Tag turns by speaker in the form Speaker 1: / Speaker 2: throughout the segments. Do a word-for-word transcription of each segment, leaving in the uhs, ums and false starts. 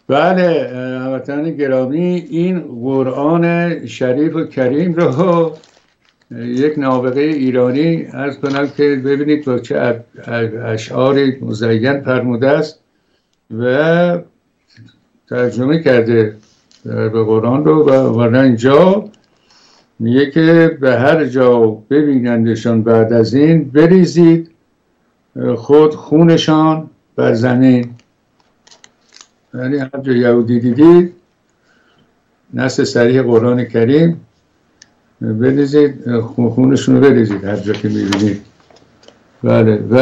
Speaker 1: بله هموطنان گرامی، این قرآن شریف و کریم رو یک نابغه ایرانی عرض کنم که ببینید با چه اشعاری مزین فرموده است و ترجمه کرده به قرآن رو و آورده اینجا. میگه که به هر جا ببینندشان بعد از این بریزید خود خونشان بر زمین. یعنی هر جا یهودی دیدید نص صریح قرآن کریم بریزید خونشون رو بریزید هر جا که میبینید. بله و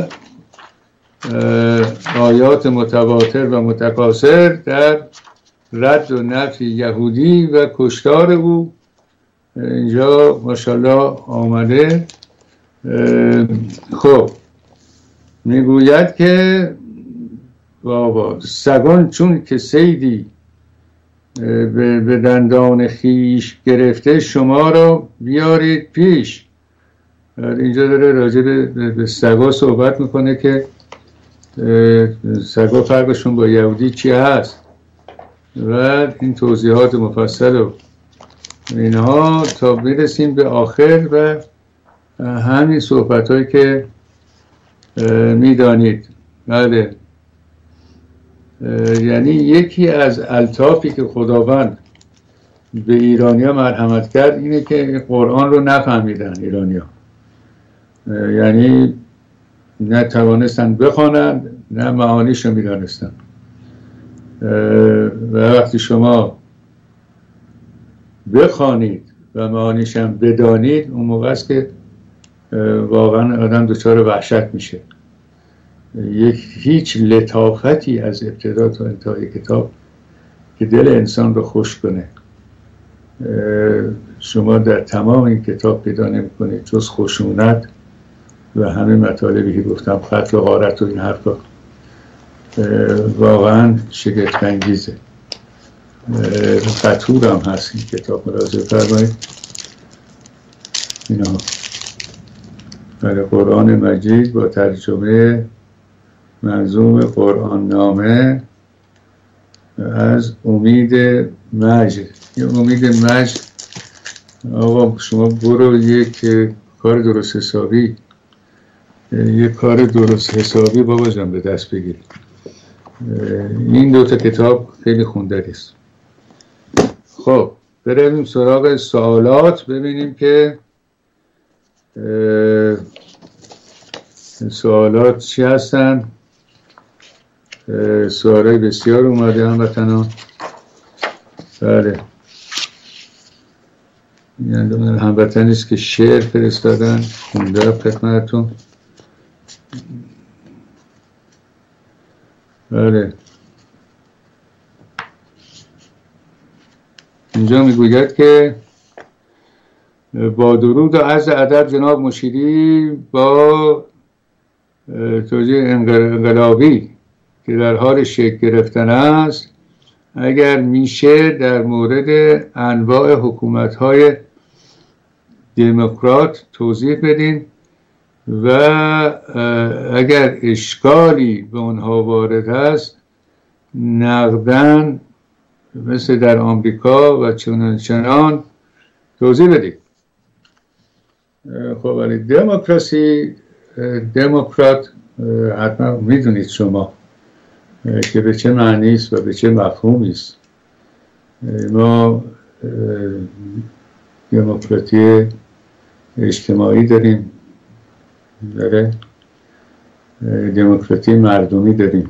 Speaker 1: آیات متواتر و متکاثر در رد و نفی یهودی و کشتار او اینجا ماشاءالله آمده. خب میگوید که بابا سگان چون که صیدی به دندان خیش گرفته شما را بیارید پیش. اینجا داره راجع به سگا صحبت میکنه که سگا فرقشون با یهودی چی هست و این توضیحات مفصل و اینها تا برسیم به آخر و همین صحبت هایی که میدانید. بله یعنی یکی از الطافی که خداوند به ایرانیا مرحمت کرد اینه که قرآن رو نفهمیدن ایرانیا، یعنی نه توانستن بخوانند نه معانیش رو میدانستن. و وقتی شما بخوانید و معانیش هم بدانید اون موقع است که واقعا آدم دچار وحشت میشه. یک هیچ لطافتی از ابتدا تا انتهای کتاب که دل انسان رو خوش کنه شما در تمام این کتاب پیدا نمی‌کنید جز خشونت و همه مطالبی که گفتم، قتل و غارت و این حرفا. واقعا شگفت انگیزه. خطور هم هست این کتاب، مراجعه فرمایید. اینا برای قرآن مجید با ترجمه منظوم قرآن نامه از امید مجد. یه امید مجد آقا شما برو یک کار درست حسابی یک کار درست حسابی بابا جان به دست بگیر. این دوتا کتاب خیلی خوندنی است. خب بریم سراغ سوالات ببینیم که سوالات چی هستن. سوالای بسیار اومده هموطنان. بله یعنی هموطنی است که شعر فرستادن خونده خدمتتون. بله اینجا میگوید که با درود و عرض ادب جناب مشیری با توجیه انقلابی که در حال شکل گرفتن است اگر میشه در مورد انواع حکومت‌های دموکرات توضیح بدین و اگر اشکالی به اونها وارد است نقدن مثل در آمریکا و چنان چنان توضیح بدید. خب ولی دموکراسی دموکرات حتما میدونید شما که به چه معنی است و به چه مفهومی است. ما دموکراسی اجتماعی داریم، داره دموکراسی مردمی داریم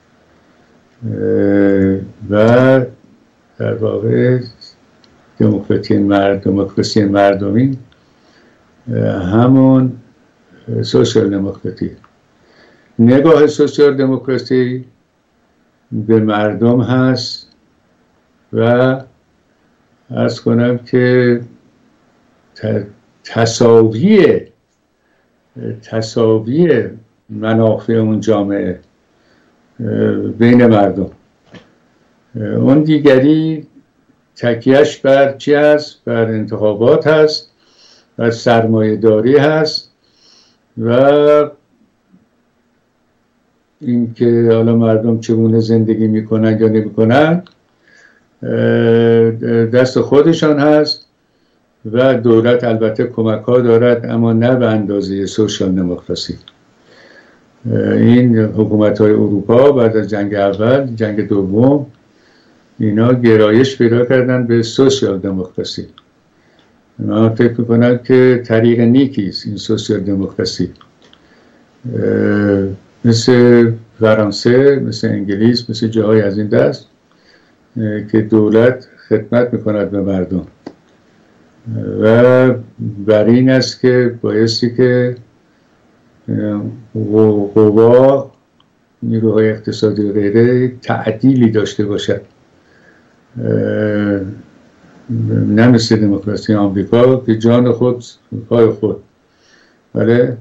Speaker 1: و در واقع دموکراسی مرد دموکراسی مردمی همون سوشال دموکراسی. نگاه سوشال دموکراسی به مردم هست و عرض کنم که تساوی تساوی منافع اون جامعه بین مردم. اون دیگری تکیهش بر چی هست؟ بر انتخابات هست، بر سرمایه داری هست و این که حالا مردم چگونه زندگی میکنن یا نمیکنن دست خودشان هست و دولت البته کمک ها دارد، اما نه به اندازه سوشال دموکراسی. این حکومت های اروپا بعد از جنگ اول، جنگ دوم، اینا گرایش پیدا کردن به سوشال دموکراسی. من فکر میکنم که طریق نیکی است این سوشال دموکراسی. مثل فرانسه، مثل انگلیس، مثل جاهای از این دست که دولت خدمت میکند به مردم و بر این است که بایستی که قوا، نیروهای اقتصادی و غیره تعدیلی داشته باشد، نه مثل دموکراسی آمریکا که جان خود پای خود. بله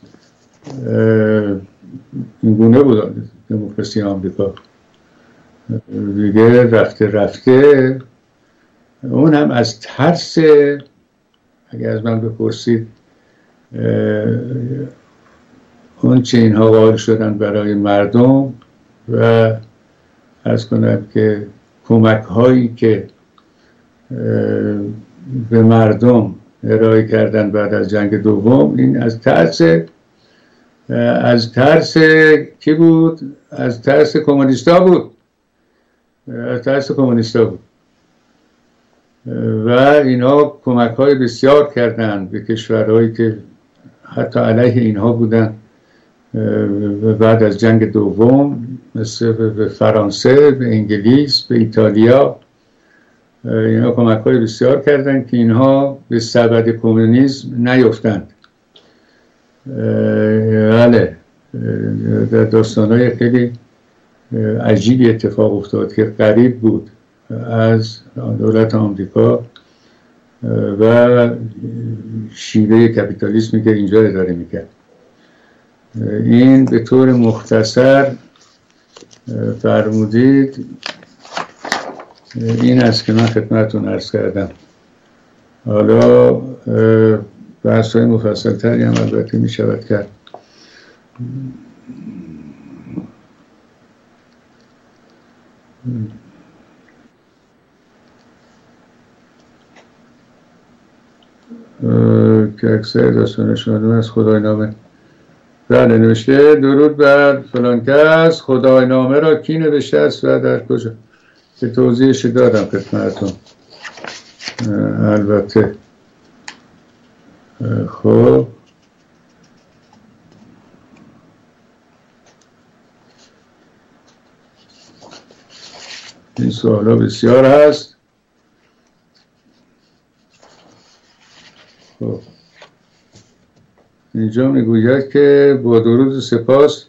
Speaker 1: این گونه بود دموکراسی آمریکا دیگه. رفته رفته اون هم از ترس، اگر از من بپرسید اون چه اینها قائل شدن برای مردم و عرض کنم که کمک هایی که به مردم ارائه کردن بعد از جنگ دوم، این از ترس از ترس کی بود؟ از ترس کمونیستا بود. از ترس کمونیستا بود و اینا کمک های بسیار کردن به کشورهایی که حتی علیه اینها بودن بعد از جنگ دوم، مثل به فرانسه، به انگلیس، به ایتالیا. اینا کمک های بسیار کردن که اینها به سبد کمونیسم نیفتند. بله در داستانهای خیلی عجیبی اتفاق افتاد که قریب بود از دولت آمریکا و شیوه کپیتالیسمی که اینجا اداره میکرد. این به طور مختصر فرمودید این است که من خدمتتون عرض کردم. حالا بحث های مفصل تری هم البته می شود کرد. که اکثر داستانش مردم از خدای نامه. بله نوشته درود بر فلان کس، خدای نامه را کی نوشته است و در کجا؟ که توضیحش دادم خدمتتون البته. خب این سوالا بسیار هست. خب اینجا میگوید که با درود و سپاس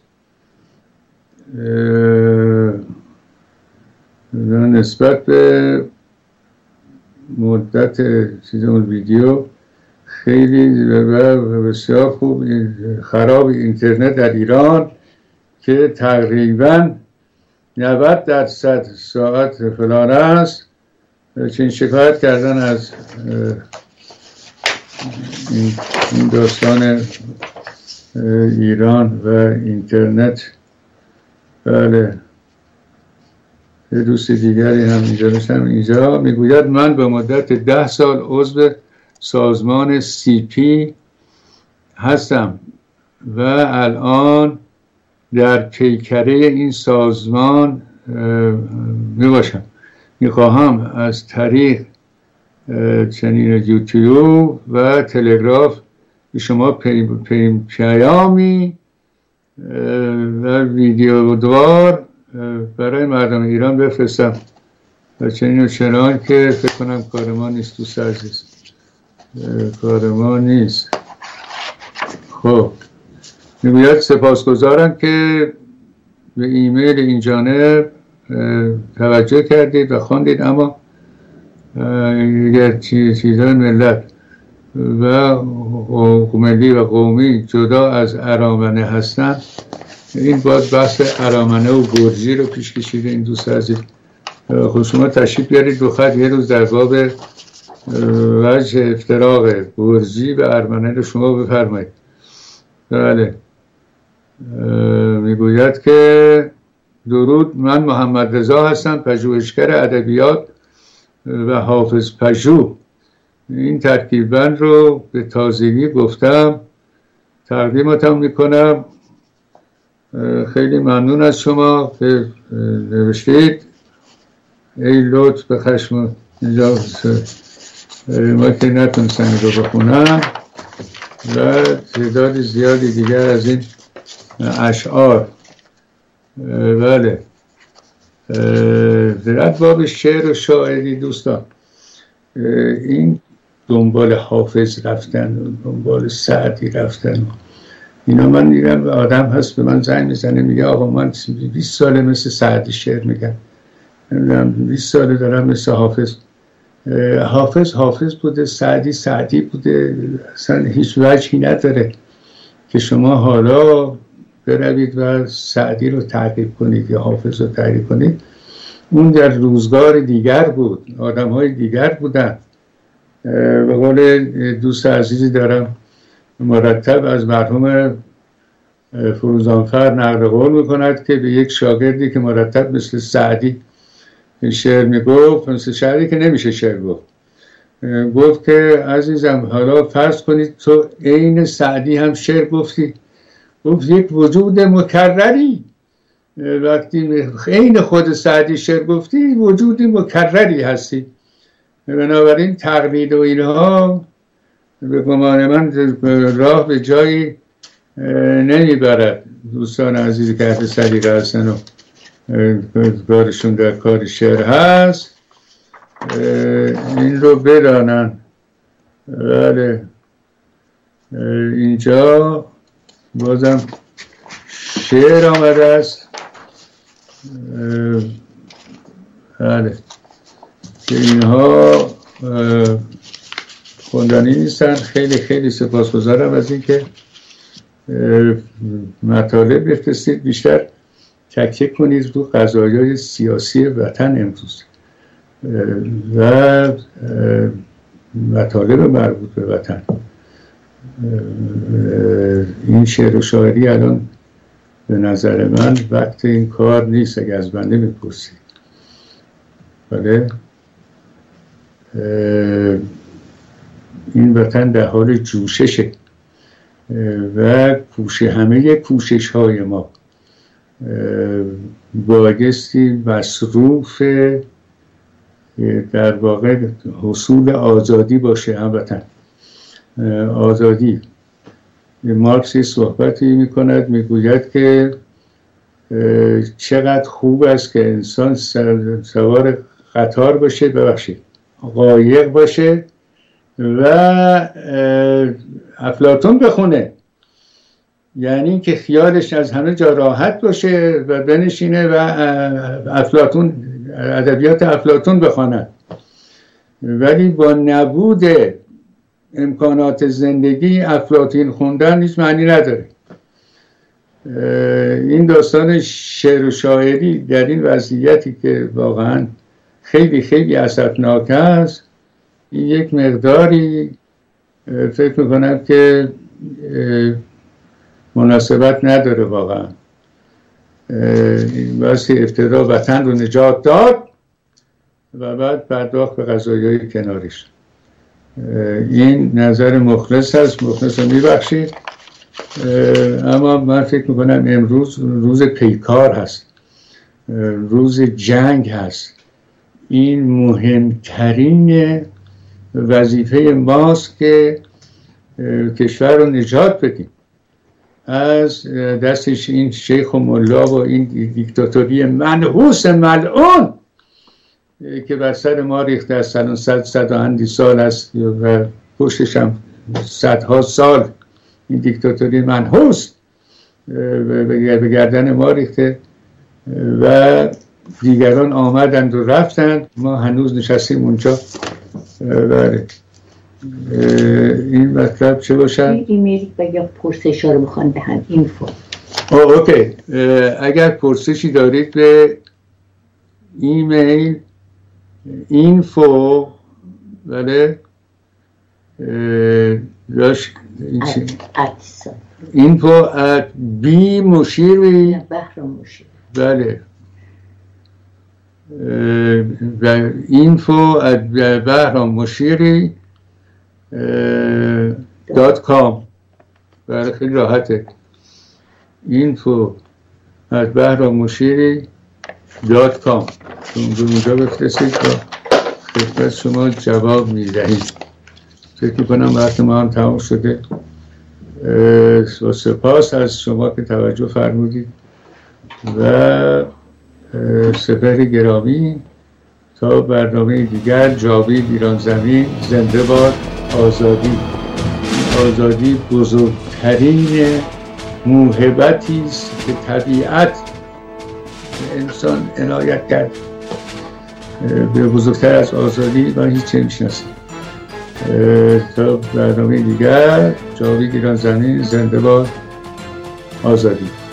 Speaker 1: نسبت به مدت چیز اون ویدیو خیلی بسیار خوب خراب اینترنت در ایران که تقریبا نود درصد ساعت فلان است. چنین شکایت کردن از این داستان ایران و اینترنت. بله یه دوست دیگری هم اینجا نشتم. اینجا میگوید من به مدت ده سال عضو سازمان سی پی هستم و الان در پیکره این سازمان می باشم. می خواهم از طریق چنین یوتیوب و تلگراف به شما پیامی و ویدیودوار برای مردم ایران بفرستم و چنین و چنان که فکر کنم کار ما نیست. دوست عزیز کار ما نیست. خب میگوید سپاسگزارم که به ایمیل این جانب توجه کردید و خواندید، اما اگر چیزهای ملت و ملی و قومی جدا از ارامنه هستند، این باید بحث ارامنه و گرجی رو پیش کشیده. این دوست عزیز خود شما تشریف بیارید دو خط یه روز در باب وجه افتراق گرجی و ارمنه رو شما بفرمایید. بله میگوید که درود، من محمد رضا هستم، پژوهشگر ادبیات و حافظ پژوه. این ترکیب بند رو به تازگی گفتم، تقدیمتم میکنم. خیلی ممنون از شما که نوشتید. ای لطف به خشم اینجا ما که نتونستم رو بخونم و تعداد زیادی دیگر از این اشعار. بله، در باب شعر و شاعری دوستان، این دنبال حافظ رفتن، دنبال سعدی رفتن، اینا من میگم آدم هست به من زنگ میزنه میگه آقا من بیست ساله مثل سعدی شعر میگم، نمیدونم بیست ساله دارم مثل حافظ. حافظ حافظ بوده، سعدی سعدی بوده، اصلا هیچ وجهی نداره که شما حالا بروید و سعدی رو تعقیب کنید یا حافظ رو تعقیب کنید. اون در روزگار دیگر بود، آدم های دیگر بودن. به قول دوست عزیزی دارم مرتب از مرحوم فروزانفر نقل قول میکند که به یک شاگردی که مرتب مثل سعدی شعر میگفت، مثل شعری که نمیشه شعر گفت، گفت که عزیزم حالا فرض کنید تو عین سعدی هم شعر گفتی. گفت یک وجود مکرری، وقتی عین خود سعدی شعر گفتی وجود مکرری هستی. بنابراین تقلید و اینها به گمان من راه به جایی نمیبرد. دوستان عزیزی که اهل سلیقه هستن و کارشون در کار شعر هست این رو بدانن. بله، اینجا بازم شعر آمده است. بله، که اینها خوندنی نیستن. خیلی خیلی سپاسگزارم از اینکه مطالب بفرستید، بیشتر تکیه کنید رو قضایای سیاسی وطن امروز و مطالب مربوط به وطن. این شعر و شاعری الان به نظر من وقت این کار نیست اگر از بنده میپرسید. بله، این وطن در حال جوششه و کوشش، همه کوشش های ما بایستی مصروف در واقع حصول آزادی باشه. هموطن آزادی. مارکس صحبتی می کند، می گوید که چقدر خوب است که انسان سوار قطار باشه، ببخشید قایق باشه و افلاطون بخونه، یعنی که خیالش از همه جا راحت باشه و بنشینه و افلاطون، ادبیات افلاطون بخواند. ولی با نبود امکانات زندگی افلاطون خوندن هیچ معنی نداره. این داستان شعر و شاعری در این وضعیتی که واقعا خیلی خیلی اسفناک است، این یک مقداری فکر میکنم که مناسبت نداره. واقعا واسه افتضاح وطن رو نجات داد و بعد پرداخت به قضایای کنارش. این نظر مخلص هست، مخلص رو میبخشید. اما من فکر میکنم امروز روز پیکار هست، روز جنگ هست. این مهمترین وظیفه ماست که کشور رو نجات بدیم از دستش این شیخ و ملا و این دیکتاتوری منحوس ملعون که بر سر ما ریخته از سالن صد صد و اندی سال است و پشتش هم صدها سال این دیکتاتوری منحوس به گردن ما ریخته و دیگران آمدند و رفتند، ما هنوز نشستیم اونجا. بله، این مطلب چه باشن؟
Speaker 2: ایمیل و یا پرسش ها رو میخوان دهند. اینفو
Speaker 1: اوکی، اگر پرسشی دارید به ایمیل اینفو، بله، راش اینفو ات بی مشیری.
Speaker 2: بهرام مشیری.
Speaker 1: بله. و اینفو ات بهرام مشیری دات کام. بله خیلی راحته. اینفو ات بهرام مشیری دات کام. اونجا بفرستید تا خدمت شما جواب میدهید. فکر کنم وقت ما هم تمام شده. و سپاس از شما که توجه فرمودید و سپهر گرامی تا برنامه دیگر. جاوید ایران زمین زنده باد آزادی. آزادی بزرگترین موهبتی است که طبیعت انسان عنایت کرد. به بزرگتر از آزادی من هیچ نمی‌شناسم. تا برنامه دیگر. جاوید ایران زمین زنده باد آزادی.